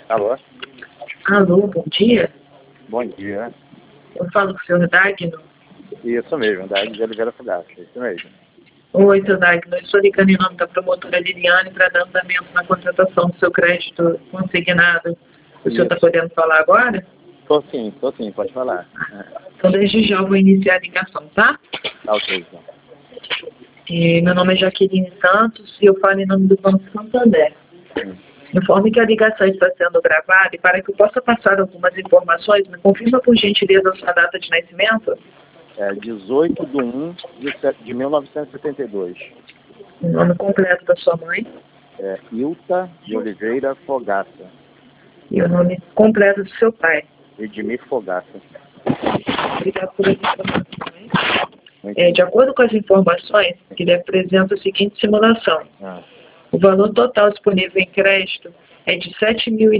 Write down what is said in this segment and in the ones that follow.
Alô? Alô, bom dia. Bom dia. Eu falo com o senhor Dagno. Isso mesmo, Dagno de Oliveira Fogaça, isso mesmo. Oi, seu Dagno. Eu estou ligando em nome da promotora Liliane para dar andamento na contratação do seu crédito consignado. O senhor está podendo falar agora? Tô sim, pode falar. Então, desde já eu vou iniciar a ligação, tá? Tá ok, então. Meu nome é Jaqueline Santos e eu falo em nome do Banco Santander. Informe que a ligação está sendo gravada e para que eu possa passar algumas informações, me confirma por gentileza a sua data de nascimento? É 18/1 de 1972. O nome completo da sua mãe? É Ilta de Oliveira Fogaça. E o nome completo do seu pai? Edmir Fogaça. Obrigado por as informações. De acordo com as informações, ele apresenta a seguinte simulação. O valor total disponível em crédito é de R$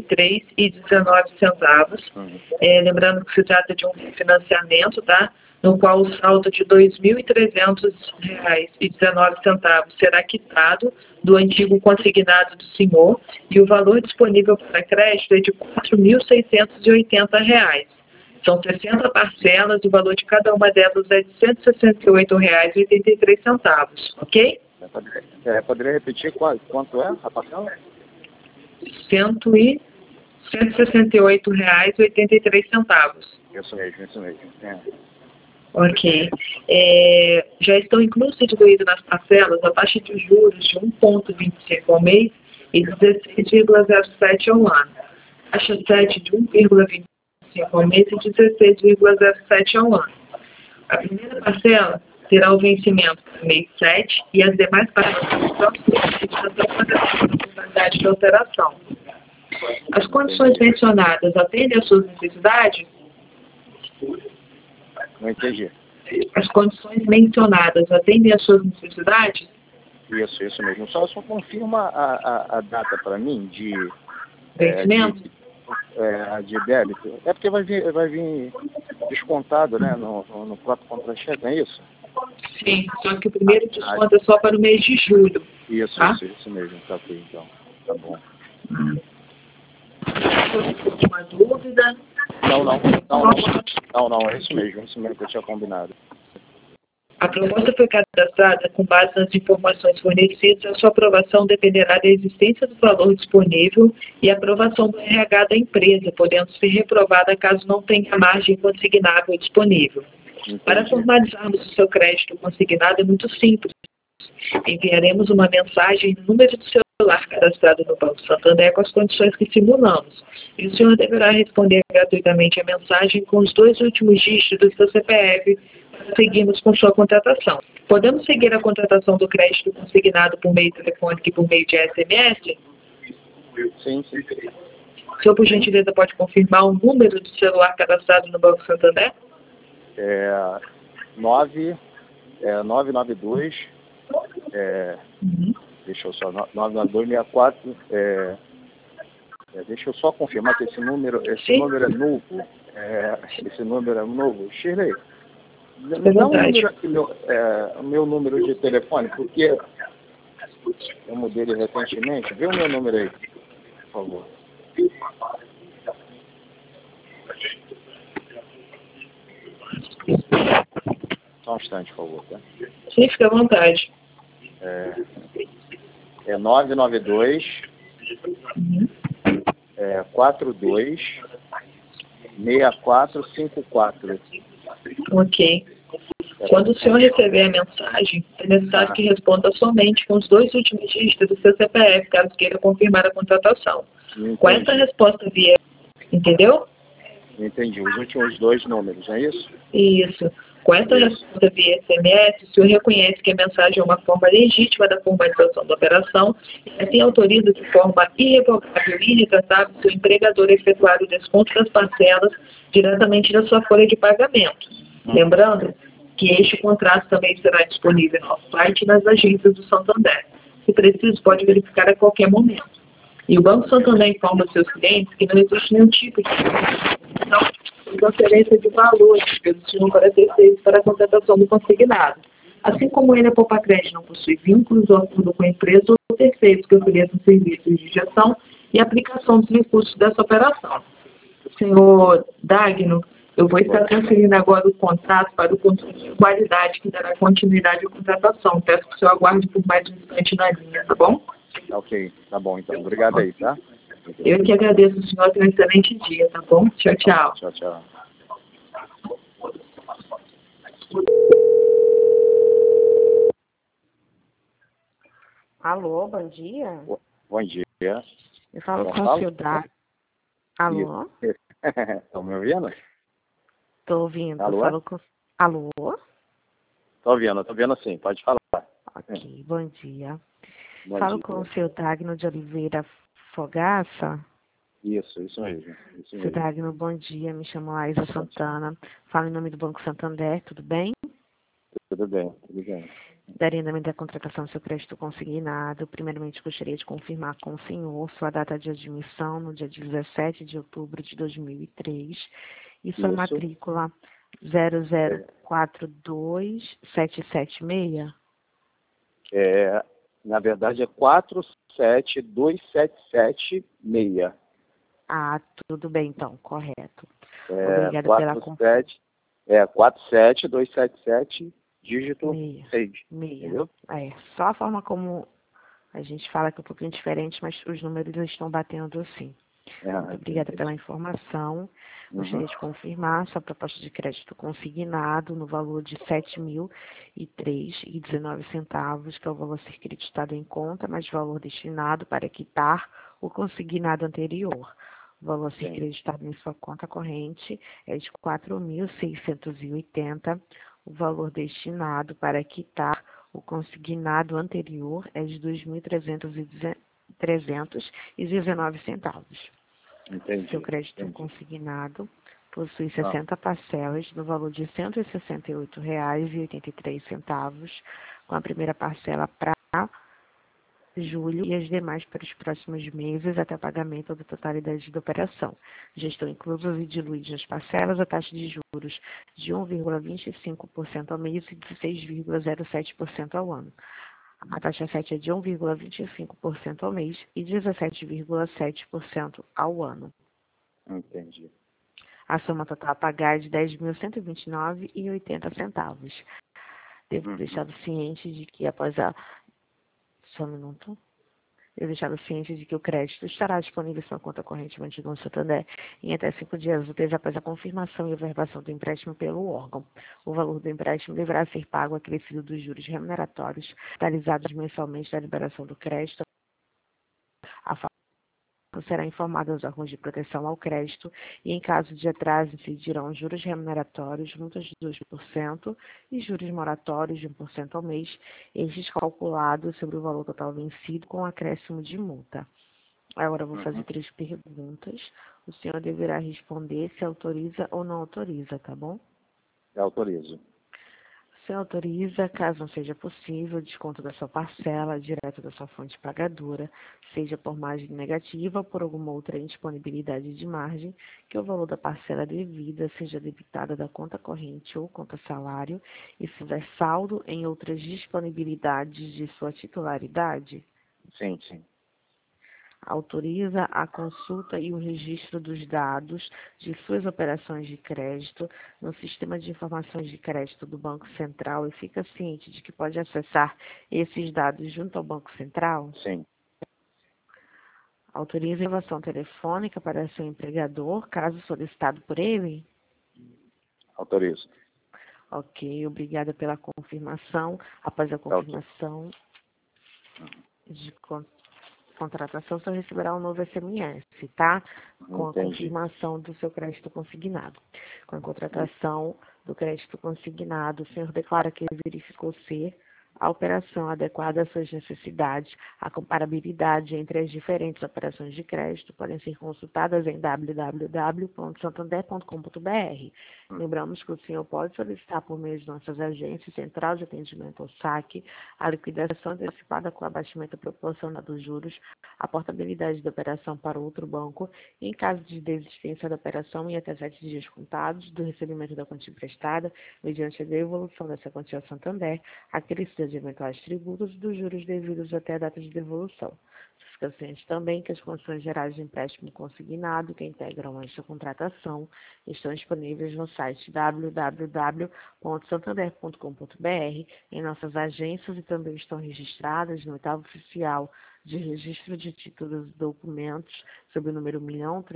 7.003,19. Lembrando que se trata de um financiamento, tá? No qual o saldo de R$ 2.300,19 será quitado do antigo consignado do senhor e o valor disponível para crédito é de R$ 4.680. São 60 parcelas, o valor de cada uma delas é de R$ 168,83, ok? Poderia repetir quanto é a parcela? R$ 168,83. Isso mesmo. Ok. Já estão incluídos nas parcelas a taxa de juros de 1,25 ao mês e 16,07 ao ano. Taxa 7 de 1,25 ao mês e 16,07 ao ano. A primeira parcela terá o vencimento no mês 7 e as demais parcelas no próximo mês até a totalidade de alteração. As condições mencionadas atendem às suas necessidades? Não entendi. As condições mencionadas atendem às suas necessidades? Isso mesmo. Só confirma a data para mim de vencimento? De débito. É porque vai vir descontado, né, no próprio contra-cheque, não é isso? Sim, só que o primeiro desconto é só para o mês de julho. Isso mesmo. Tá ok, então. Tá bom. Uma dúvida? Não, é isso mesmo que eu tinha combinado. A proposta foi cadastrada com base nas informações fornecidas. A sua aprovação dependerá da existência do valor disponível e a aprovação do RH da empresa, podendo ser reprovada caso não tenha margem consignável disponível. Entendi. Para formalizarmos o seu crédito consignado é muito simples. Enviaremos uma mensagem no número de celular cadastrado no Banco Santander com as condições que simulamos. E o senhor deverá responder gratuitamente a mensagem com os 2 últimos dígitos do seu CPF para seguirmos com sua contratação. Podemos seguir a contratação do crédito consignado por meio telefônico e por meio de SMS? Sim. O senhor, por gentileza, pode confirmar o número do celular cadastrado no Banco Santander? 992 deixa eu só, 99264, deixa eu só confirmar que esse número é novo. Esse número é novo. Shirley, me dá um número aqui, o meu número de telefone, porque eu mudei ele recentemente. Vê o meu número aí, por favor. Só um instante, por favor, tá? Sim, fica à vontade. 992 42 6454. Ok. Quando o senhor receber a mensagem, é necessário que responda somente com os 2 últimos dígitos do seu CPF, caso queira confirmar a contratação. Entendi. Com essa resposta vier, entendeu? Entendi. Os últimos 2 números, não é isso? Isso. Com essa resposta via SMS, o senhor reconhece que a mensagem é uma forma legítima da formalização da operação e assim autoriza de forma irrevogável e irretratável seu empregador a efetuar o desconto das parcelas diretamente da sua folha de pagamento. Lembrando que este contrato também será disponível no nosso site e nas agências do Santander. Se preciso, pode verificar a qualquer momento. E o Banco Santander informa aos seus clientes que não existe nenhum tipo de transferência de valores que destinam para terceiros para a contratação do consignado. Assim como ele, a Poupa Crédito não possui vínculos ou acordo com empresas ou terceiros que ofereçam serviços de gestão e aplicação dos recursos dessa operação. Senhor Dagno, eu vou estar transferindo agora o contrato para o controle de qualidade, que dará continuidade à contratação. Peço que o senhor aguarde por mais um instante na linha, tá bom? Ok, tá bom então. Obrigado aí, tá? Eu que agradeço, o senhor. Tenha um excelente dia, tá bom? Tchau, tchau. Tchau, tchau. Alô, bom dia. Bom dia. Eu falo com o Gonçalo? seu Dagno. Alô? Estão me ouvindo? Tô ouvindo. Alô? Falo com... Alô? Tô ouvindo sim, pode falar. Ok, bom dia. Bom Falo dia. com o seu Dagno de Oliveira Fogaça. Isso mesmo. Seu Dagno, bom dia. Me chamo Laísa Santana. Falo em nome do Banco Santander, tudo bem? Tudo bem. Daria andamento da contratação do seu crédito consignado. Primeiramente, gostaria de confirmar com o senhor sua data de admissão no dia 17 de outubro de 2003 e sua Isso. matrícula 0042776. Na verdade é 472776. Ah, tudo bem então, correto. É, Obrigada pela confirmação. 47277, dígito 6. Entendeu? É, só a forma como a gente fala que é um pouquinho diferente, mas os números estão batendo assim. Muito obrigada pela informação. Gostaria de confirmar sua proposta de crédito consignado no valor de R$ 7.003,19, que é o valor a ser creditado em conta, mas valor destinado para quitar o consignado anterior. O valor a ser creditado em sua conta corrente é de R$ 4.680. O valor destinado para quitar o consignado anterior é de R$ 2.319. Entendi. Seu crédito consignado possui 60 parcelas no valor de R$ 168,83, com a primeira parcela para julho e as demais para os próximos meses até o pagamento da totalidade da operação. Já estão inclusas e diluídas nas parcelas a taxa de juros de 1,25% ao mês e de 6,07% ao ano. A taxa 7 é de 1,25% ao mês e 17,7% ao ano. Entendi. A soma total a pagar é de R$ 10.129,80. Devo deixá-lo ciente de que após a... Só um minuto. Eu deixá-lo ciente de que o crédito estará disponível em sua conta corrente mantida no Santander em até 5 dias úteis após a confirmação e averbação do empréstimo pelo órgão. O valor do empréstimo deverá ser pago acrescido dos juros remuneratórios realizados mensalmente da liberação do crédito. A será informada aos órgãos de proteção ao crédito e, em caso de atraso, incidirão juros remuneratórios, multas de 2% e juros moratórios de 1% ao mês, estes calculados sobre o valor total vencido com acréscimo de multa. Agora eu vou fazer 3 perguntas. O senhor deverá responder se autoriza ou não autoriza, tá bom? Eu autorizo. O senhor autoriza, caso não seja possível, o desconto da sua parcela direto da sua fonte pagadora, seja por margem negativa ou por alguma outra indisponibilidade de margem, que o valor da parcela devida seja debitada da conta corrente ou conta salário e se houver saldo em outras disponibilidades de sua titularidade? Sim. Autoriza a consulta e o registro dos dados de suas operações de crédito no Sistema de Informações de Crédito do Banco Central e fica ciente de que pode acessar esses dados junto ao Banco Central? Sim. Autoriza a gravação telefônica para seu empregador, caso solicitado por ele? Autorizo. Ok, obrigada pela confirmação. Após a confirmação de contratação, você receberá um novo SMS, tá? Com a confirmação do seu crédito consignado. Com a contratação do crédito consignado, o senhor declara que verificou ser a operação adequada às suas necessidades. A comparabilidade entre as diferentes operações de crédito podem ser consultadas em www.santander.com.br. Lembramos que o senhor pode solicitar por meio de nossas agências, Central de Atendimento ao Saque, a liquidação antecipada com abatimento proporcional dos juros, a portabilidade da operação para outro banco, e em caso de desistência da operação em até 7 dias contados do recebimento da quantia emprestada, mediante a devolução dessa quantia ao Santander, aquele de eventuais tributos dos juros devidos até a data de devolução. Fica ciente também que as condições gerais de empréstimo consignado que integram esta contratação estão disponíveis no site www.santander.com.br, em nossas agências, e também estão registradas no oitavo oficial de registro de títulos e documentos sob o número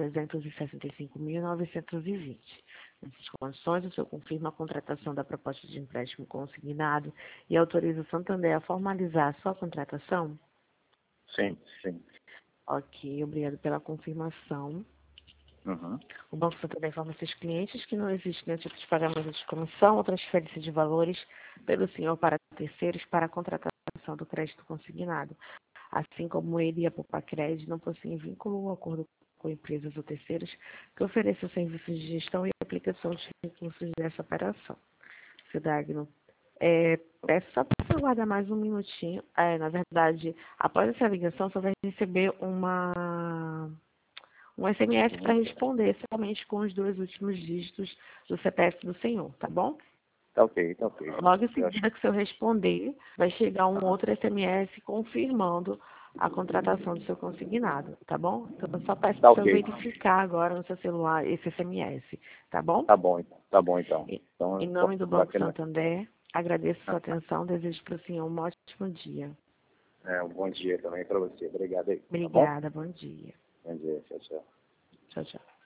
1.365.920. Nessas condições, o senhor confirma a contratação da proposta de empréstimo consignado e autoriza o Santander a formalizar a sua contratação? Sim, sim. Ok, obrigado pela confirmação. Uhum. O Banco Santander informa seus clientes que não existe nenhum tipo de pagamento de comissão ou transferência de valores pelo senhor para terceiros para a contratação do crédito consignado. Assim como ele e a Poupa Crédito não possuem vínculo ou acordo com empresas ou terceiros que ofereçam serviços de gestão e aplicação de recursos dessa operação. Seu Dagno, peço só para você aguardar mais um minutinho. Na verdade, após essa ligação, você vai receber um SMS para responder, somente com os 2 últimos dígitos do CPF do senhor, tá bom? Tá ok, tá ok. Logo em seguida que o senhor responder, vai chegar um outro SMS confirmando a contratação do seu consignado, tá bom? Então, eu só peço Tá para o senhor ok. verificar agora no seu celular esse SMS, tá bom? Tá bom, então. Tá bom, então. Então, Em nome do Banco bacana. Santander, agradeço sua atenção, desejo para o senhor um ótimo dia. Um bom dia também para você. Obrigado aí. Tá bom? Obrigada, bom dia. Bom dia. Tchau, tchau. Tchau, tchau.